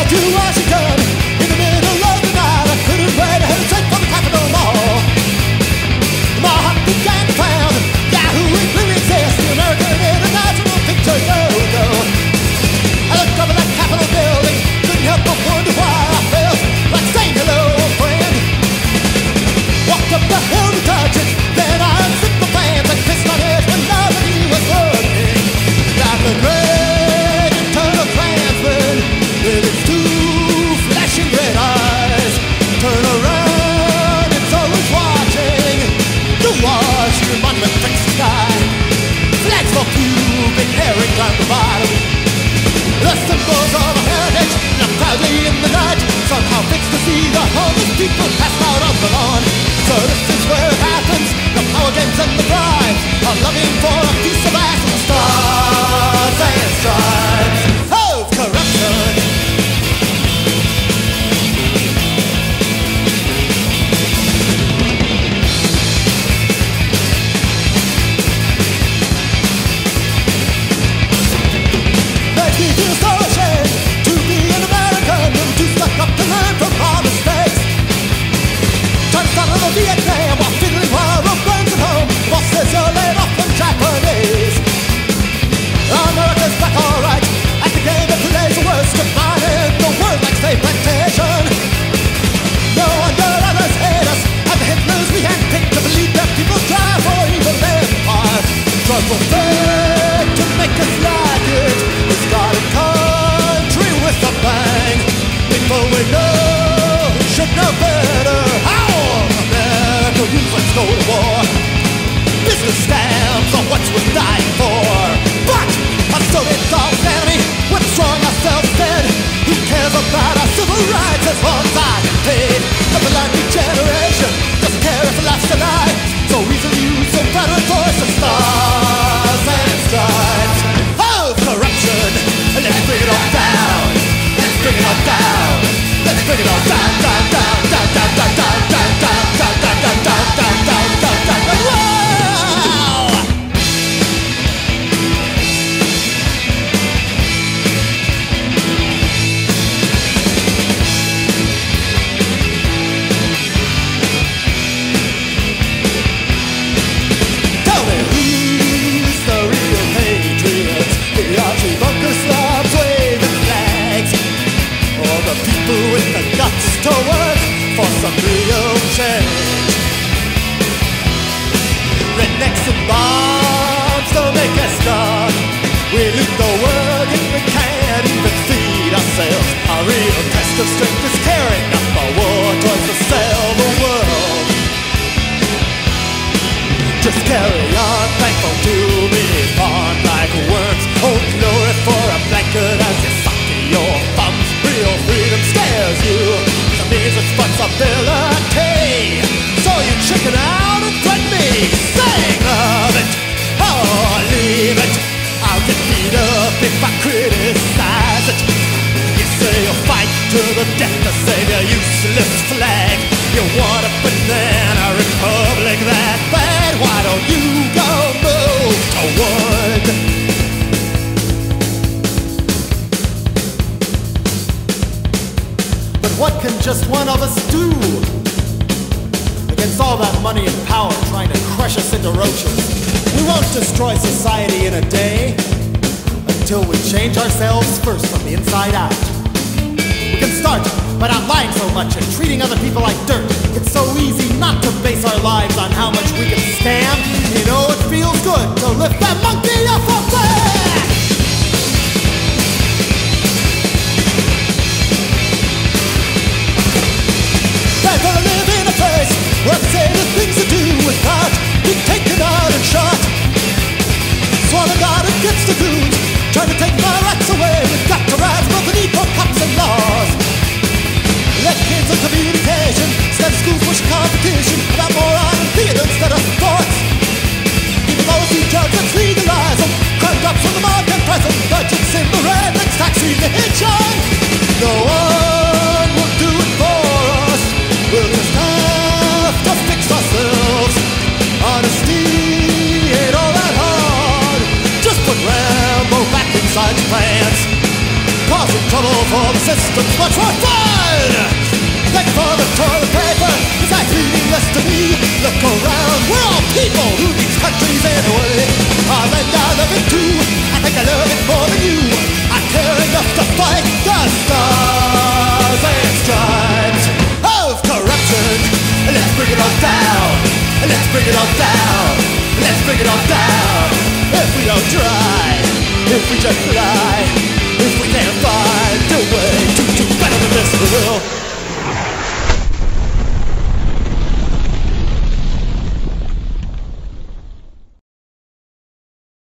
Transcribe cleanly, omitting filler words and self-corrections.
to Washington in the middle of the night. I couldn't wait to head straight for the Capitol Mall. My heart began to pound. Yahoo! It really exists. The American International Picture Logo. I looked up at that Capitol building, couldn't help but wonder why I felt like saying hello, old friend. Walked up the hill to touch it, then I unzipped my pants and kissed my head when nobody was looking. Like the great eternal Klansman with its two flashing red eyes. Turn around, it's always watching. The Washington Monument breaks the sky. Flags for pubic herring round the bottom. The symbols of our heritage, now proudly in the night. Somehow fixed to see the homeless people passed out on the lawn. So this is where it happens, the power games and the bribes are loving for a piece of ass and stars and stripes of corruption. Makes me feel so ashamed to be an American and too stuck up to learn from our mistakes. Trying to start another Vietnam while fiddling while rope burns at home. Boss says you're laid off from Japanese. America's back alright at the game that plays the worst divine in the world like state plantation. No wonder others hate us at the Hitlers we handpicked to believe that people try for evil empire. Drugs will fake to make us like it. We started country with a bang. People we know should know better. America rules, let's go to war. Business scams are what's we're dying for. But our Soviets are an enemy. We're destroying ourselves dead. Who cares about our civil rights as long as I get paid? The millennial generation doesn't care if it lasts a night. So easily use Confederate voice of stars and stripes of corruption. Let's bring it all down. Let's bring it all down. Let's bring it all down, down, down, down, down, down, down, down, down, down, down, down, down, down, down, down, down, down. Wow! Tell me who's the real patriots? The Archie Bunker slobs waving flags, or the people with the guts to work for some real change? Rednecks and bombs don't make us strong. We loot the world and we can't even feed ourselves. Our real test of strength is carrying up our war towards to sell the world. Just carry on, thankful to be born like worms. Hold glory for a blanket as you suck to your thumbs. Real freedom scares you, it means responsibility. So you chicken out and threaten me, saying love it or leave it. I'll get beat up if I criticize it. You say you'll fight to the death to save your useless flag. You want a banana republic that bad? Why don't you go move to wood? But what can just one of us do against all that money and power trying to crush us into roaches? We won't destroy society in a day until we change ourselves first from the inside out. We can start by not lying so much and treating other people like dirt. It's so easy not to base our lives on how much we can scam. You know it feels good to lift that monkey off our back. They're gonna live in a place where they say the things to do without being taken out and shot. Sworn to God against the goons trying to take my rights away. We've got to rise above the need for cops and laws. Let kids of communication instead of schools push competition about moron and theater instead of sports. Even those who drugs, let's legalize them. Crime trouble for the system's much more fun. Thank you for the toilet paper, it's like meaningless to me. Look around, we're all people who these countries anyway. Our land I love it too, I think I love it more than you. I care enough to fight the stars and stripes of corruption. Let's bring it on down, let's bring it on down, let's bring it on down. If we don't try, if we just lie, if we can't find a way to do better than this, we will.